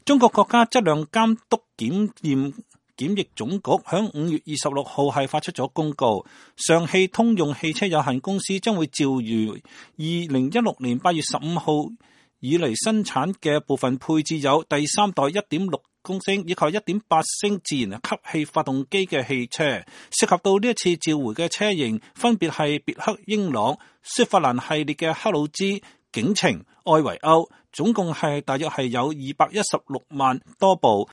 中國國家質量監督檢疫總局響5月26號係發出咗公告，上汽通用汽車有限公司將會照如2016年8月15號以嚟生產嘅部分配置有第3代1.6公升以及1.8升自然吸氣發動機嘅汽車，涉及到呢一次召回嘅車型分別係別克英朗、雪佛蘭系列嘅克魯茲、景程、愛維歐，總共係大約係有216萬多部，